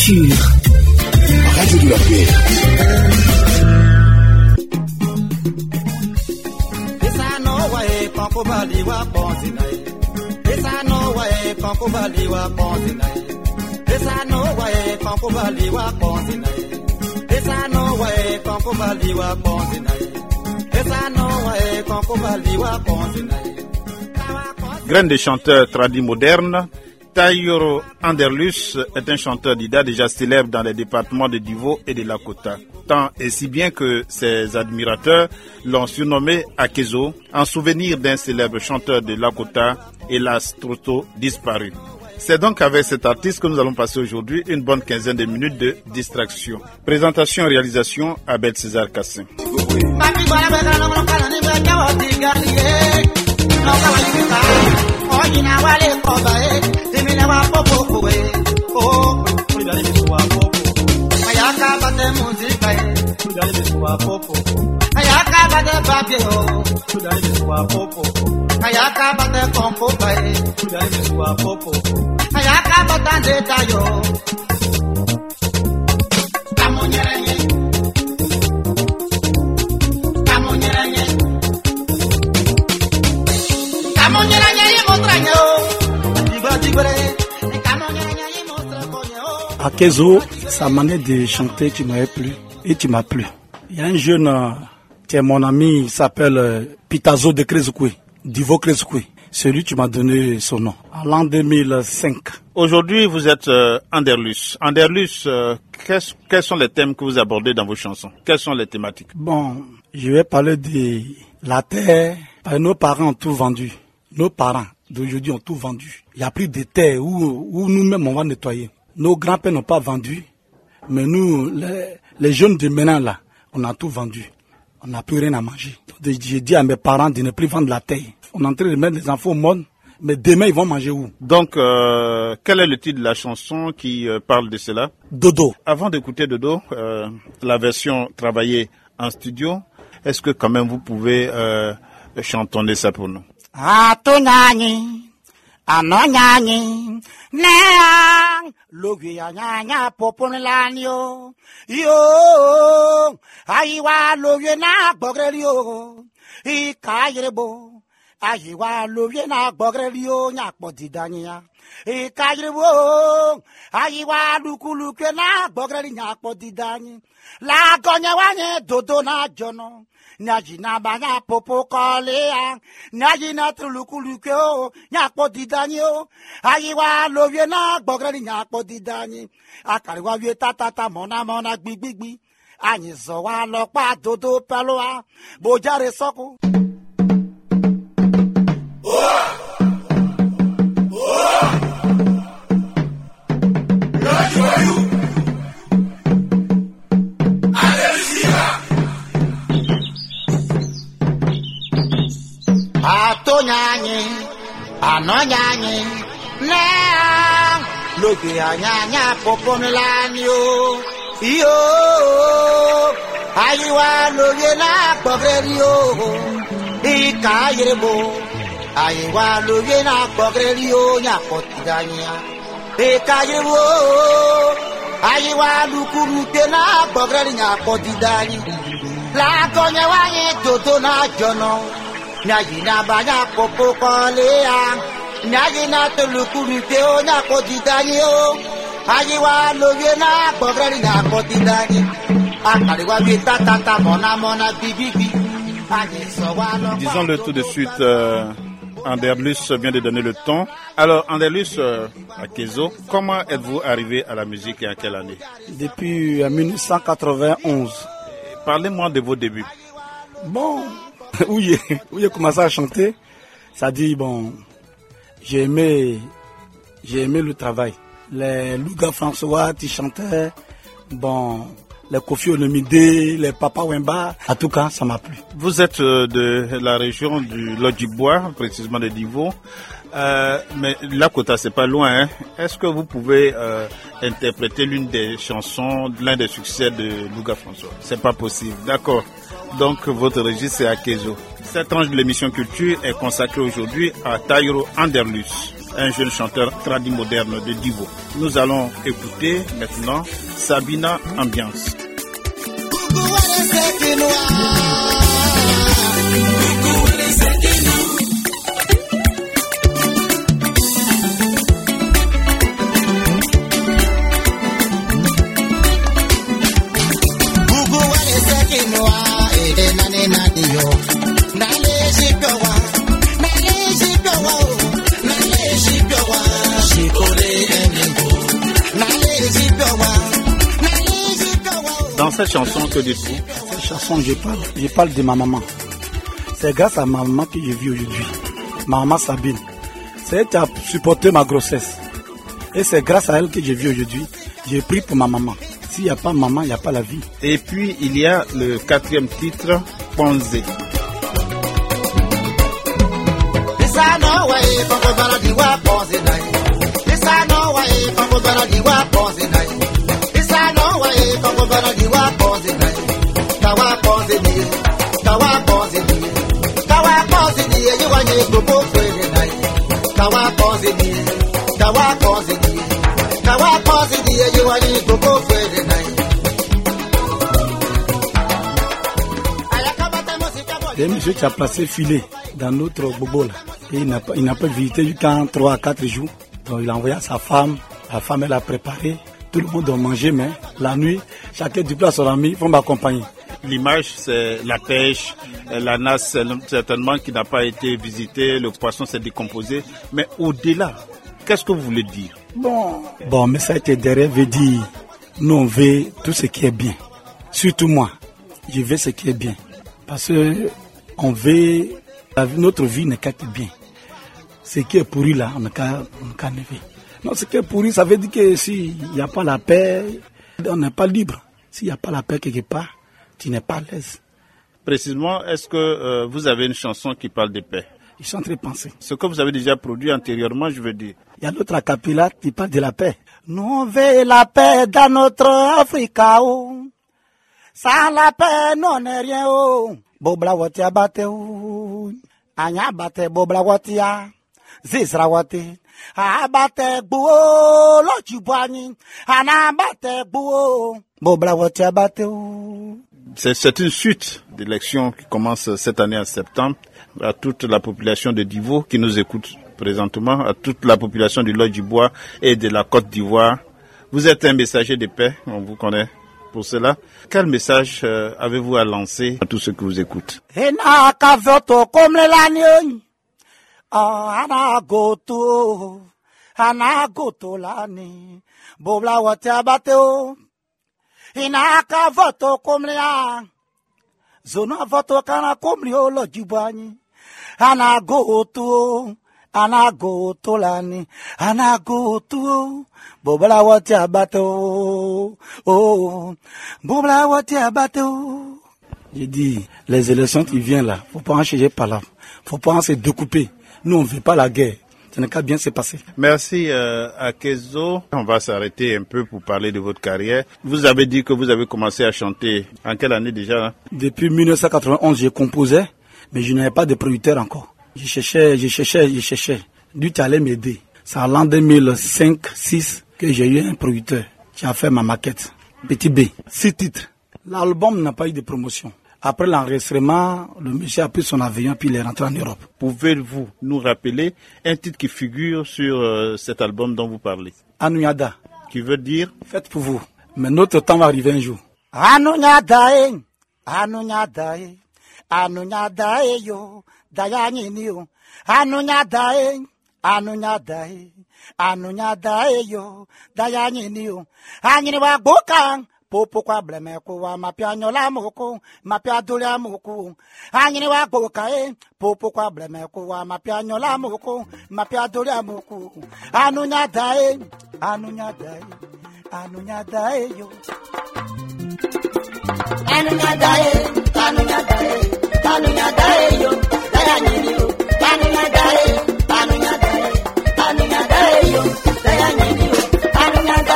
Culture. Radio de la paix. Graine de chanteur traduit moderne, Tayoro Anderlus est un chanteur d'Ida déjà célèbre dans les départements de Divo et de Lakota. Tant et si bien que ses admirateurs l'ont surnommé Akezo, en souvenir d'un célèbre chanteur de Lakota, hélas trop tôt disparu. C'est donc avec cet artiste que nous allons passer aujourd'hui une bonne quinzaine de minutes de distraction. Présentation et réalisation, Abel César Kassin. Akezo, sa manière de chanter qui m'avait plu et qui m'a plu. Il y a un jeune qui est mon ami, il s'appelle Pitazo de Krezukwe, Divo Krezukwe. C'est lui qui m'a donné son nom, en l'an 2005. Aujourd'hui, vous êtes Anderlus. Anderlus, quels sont les thèmes que vous abordez dans vos chansons? Quelles sont les thématiques? Bon, je vais parler de la terre. Nos parents ont tout vendu. Nos parents d'aujourd'hui ont tout vendu. Il n'y a plus de terre où nous-mêmes on va nettoyer. Nos grands-pères n'ont pas vendu, mais nous, les jeunes de maintenant là, on a tout vendu. On n'a plus rien à manger. J'ai dit à mes parents de ne plus vendre la terre. On est en train de mettre les enfants au monde, mais demain ils vont manger où? Donc, quel est le titre de la chanson qui parle de cela? Dodo. Avant d'écouter Dodo, la version travaillée en studio, est-ce que quand même vous pouvez chantonner ça pour nous? Anonyani neang logia nyanya poponlanio yo aiwa logia na bogrelio I kairebo aiwa logia na bogrelio nya podidania I kairebo aiwa lukuluke na bogreli nya podidani la gonya wanye dodo na jono Najina banya popo kolea, najina tulukuluko, nyakpo didanyo, ayiwa lovye na bogreli nyakpo didani, akariwa vye tata mona gbigbi, anyizo wa lokpa dodo peloa, bojare soko. Atonyanyi, anonyanyi, neang, logi anyanya popomelanyo, yo, ayiwa logi na bogrelio, ikayirebo, ayiwa logi na bogrelio, nyakotidanya, ikayirebo, ayiwa lukurute na bogreli nyakotidani, la konya wanye dodo na jono, Nyajina banya popo kolea, nyajina tulukurute o nyakotidani o, ayiwa loge na bogreli nyakotidani, akariwa vita tata mona bibibi, Disons-le tout de suite, Anderlus vient de donner le ton. Alors, Anderlus Akezo, comment êtes-vous arrivé à la musique et en quelle année? Depuis 1991. Parlez-moi de vos débuts. Bon, où j'ai commencé à chanter, ça dit, bon, j'ai aimé le travail. Les Louga François qui chantaient, bon, les Kofi Olomide, les Papa Wemba, en tout cas, ça m'a plu. Vous êtes de la région du Lodjibois, précisément de Divo, mais Lakota, c'est pas loin, hein. Est-ce que vous pouvez interpréter l'une des chansons, l'un des succès de Louga François? C'est pas possible, d'accord. Donc, votre registre, c'est Akezo. Cette tranche de l'émission Culture est consacrée aujourd'hui à Tayoro Anderlus. un jeune chanteur tradi moderne de Divo. Nous allons écouter maintenant Sabina Ambiance. Dans cette chanson, que dites-vous? Cette chanson, je parle de ma maman. C'est grâce à ma maman que je vis aujourd'hui. Ma maman Sabine. C'est elle qui a supporté ma grossesse. Et c'est grâce à elle que je vis aujourd'hui. J'ai pris pour ma maman. S'il n'y a pas maman, il n'y a pas la vie. Et puis, il y a le 4e titre, Ponzé. Il y a un monsieur qui a placé filet dans notre bobo là. Et il n'a pas visité jusqu'à 3 à 4 jours. Donc il a envoyé à sa femme. La femme elle a préparé. Tout le monde doit manger, mais la nuit, chacun du plat à son ami, il faut m'accompagner. L'image, c'est la pêche, la nasse, certainement, qui n'a pas été visitée, le poisson s'est décomposé. Mais au-delà, qu'est-ce que vous voulez dire? Bon, mais ça a été derrière, veut dire, nous on veut tout ce qui est bien. Surtout moi, je veux ce qui est bien. Parce que on veut, notre vie n'est qu'à bien. Ce qui est pourri là, on n'a qu'à enlever. Non, ce qui est pourri, ça veut dire que s'il n'y a pas la paix, on n'est pas libre. S'il n'y a pas la paix quelque part, tu n'es pas à l'aise. Précisément, est-ce que vous avez une chanson qui parle de paix? Je suis en train de penser. Ce que vous avez déjà produit antérieurement, je veux dire. Il y a l'autre acapella qui parle de la paix. Nous on veut la paix dans notre Afrique. Oh. Sans la paix, nous n'est rien. Oh. Bobla watia bate. Oh. Anya bate bobla watia. Zizra wate. Abate buo. Lochibwani. Anabate buo. Bobla watia bate. Oh. C'est une suite d'élections qui commence cette année en septembre. À toute la population de Divo qui nous écoute présentement, à toute la population du Lodjibois et de la Côte d'Ivoire. Vous êtes un messager de paix, on vous connaît pour cela. Quel message avez-vous à lancer à tous ceux qui vous écoutent? Zono voto kana komri olo jibani anagoto lani anagoto bobla wati abato oh bobla wati abato. J'ai dit les élections qui viennent là, faut pas en changer par là, faut pas en se découper. Nous on veut pas la guerre. Ça n'a qu'à bien se passer. Merci Akezo. On va s'arrêter un peu pour parler de votre carrière. Vous avez dit que vous avez commencé à chanter en quelle année déjà hein? Depuis 1991, je composais, mais je n'avais pas de producteur encore. Je cherchais. Lui, tu allais m'aider. C'est en l'an 2005-6 que j'ai eu un producteur qui a fait ma maquette. Petit B, 6 titres. L'album n'a pas eu de promotion. Après l'enregistrement, le monsieur a pris son avion puis il est rentré en Europe. Pouvez-vous nous rappeler un titre qui figure sur cet album dont vous parlez? Anouyada. Qui veut dire? Faites pour vous. Mais notre temps va arriver un jour. Anouyada, Anouyada, Anouyada yo, Dayani yo. Anouyada, Anouyada, Anouyada yo, Dayani yo. Anyini wa bokang. Popo kwa bleme kuwa mapia nyola moko mapia dolia moko anyini wa boka popo kwa bleme kuwa mapia nyola moko mapia dolia moko anunyada yo anunyada yo daya nyini yo anunyada yo daya nyini yo anunyada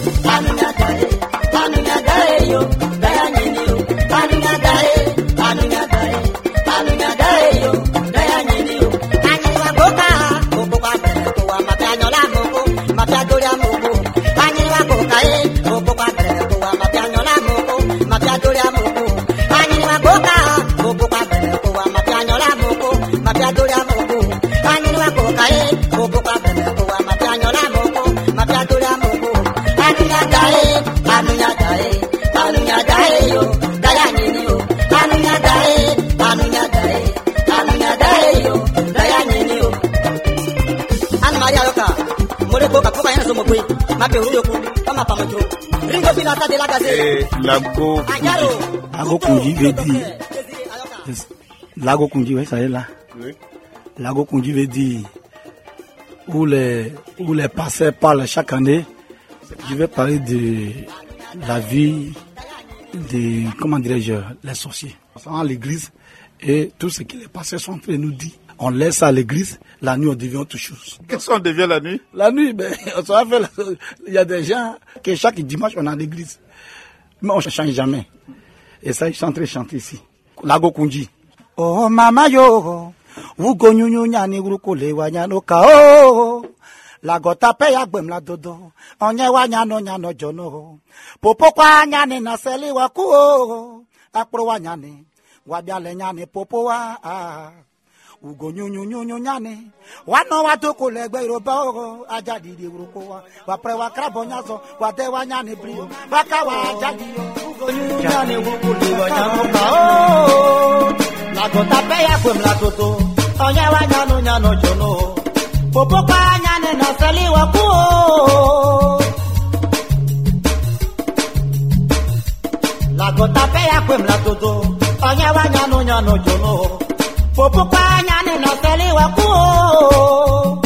yo daya nyini yo anunyada yo daya nyini yo anywa boka popo kwa bleme kuwa Et Lago Kunji veut dire. Lago Kunji, oui, ça est là. Oui. Lago Kunji veut dire où les passeurs parlent chaque année. Je vais parler de la vie des, comment dirais-je, les sorciers. On va à l'église et tout ce que les pasteurs sont en train de nous dire. On laisse à l'église, la nuit on devient autre chose. Qu'est-ce qu'on devient la nuit? La nuit, on se va faire. Il y a des gens que chaque dimanche on est à l'église. Mais on ne change jamais. Et ça, ils sont en train de chanter ici. Lago Kunji. Oh mama yo, ugo nyunyu nyani urukule wanyano kao. Lago tape ya gbem la dodo, onye wanyano nyano jono. Popo kwa nyane na seli wakuo, akpro wanyane, wabiale nyane popo wa. Ugo nyunyu nyane, wano watoko legbe robo, ajadi di uruko wa pre wa krabo nyazo, wade wanyane brio, waka wa ajadi ugo nyunyu nyane urukule wanyano kao. Lago tape ya gbem la dodo, onye wanyano nyano jono. Popo kwa nyane na sali wakuo. Lago tape ya kwem la dodo, onye wanyano nyano jono. Popo kwa nyane na sali wakuo.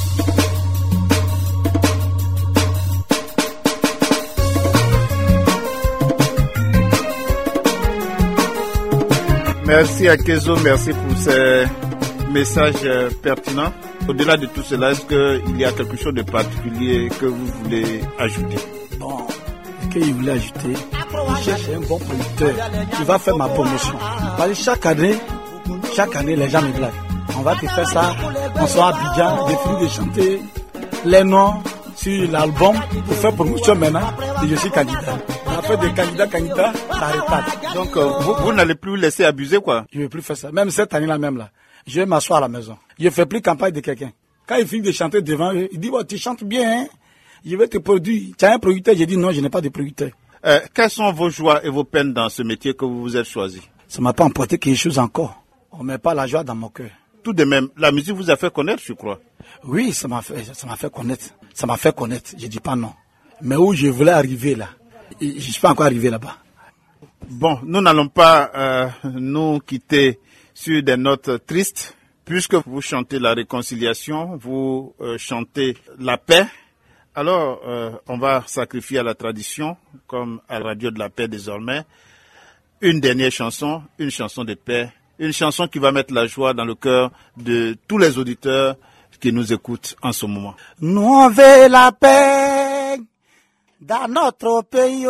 Merci Akezo, merci pour ces messages pertinents. Au-delà de tout cela, est-ce qu'il y a quelque chose de particulier que vous voulez ajouter? Bon, ce qu'il voulait ajouter, je cherche un bon producteur qui va faire ma promotion. Parce que chaque année, les gens me blaguent. On va te faire ça, on sera à Abidjan, j'ai fini de chanter les noms sur l'album pour faire promotion maintenant et je suis candidat. On a fait des candidats, ça répète. Donc vous n'allez plus laisser abuser quoi? Je ne vais plus faire ça. Même cette année-là même là. Je vais m'asseoir à la maison. Je ne fais plus campagne de quelqu'un. Quand il finit de chanter devant eux, il dit, oh, tu chantes bien, hein? Je vais te produire. Tu as un producteur? J'ai dit, non, je n'ai pas de producteur. Quelles sont vos joies et vos peines dans ce métier que vous vous êtes choisi? Ça ne m'a pas emporté quelque chose encore. On ne met pas la joie dans mon cœur. Tout de même, la musique vous a fait connaître, je crois. Oui, ça m'a fait connaître. Ça m'a fait connaître. Je ne dis pas non. Mais où je voulais arriver là, je ne suis pas encore arrivé là-bas. Bon, nous n'allons pas nous quitter sur des notes tristes, puisque vous chantez la réconciliation, vous chantez la paix. Alors, on va sacrifier à la tradition, comme à la radio de la paix désormais, une dernière chanson, une chanson de paix, une chanson qui va mettre la joie dans le cœur de tous les auditeurs qui nous écoutent en ce moment. Nous on veut la paix dans notre pays.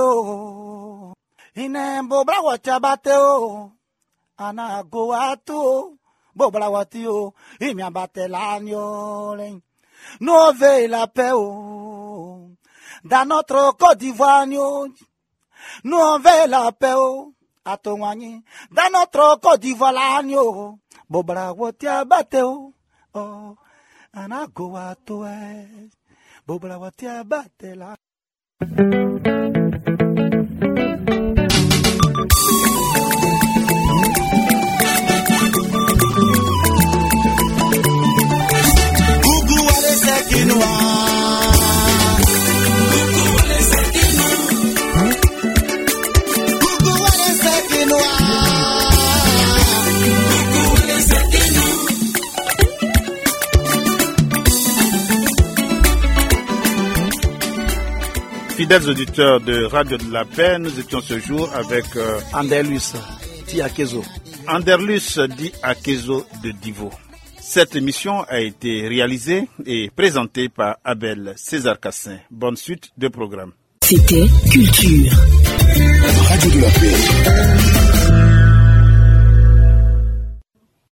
Inembo brawa chabateo. Ana goato, bobla watio, imia batelanio. Nous veillons la paix dans notre Côte d'Ivoire. Nous veillons la paix à Tongwani dans notre Côte d'Ivoire. Bobla watia bateo, oh, ana goato, bobla watia batela. Fidèles auditeurs de Radio de la Paix, nous étions ce jour avec Anderlus dit Akezo. Anderlus dit Akezo de Divo. Cette émission a été réalisée et présentée par Abel César Cassin. Bonne suite de programme. C'était Culture. Radio de la Paix.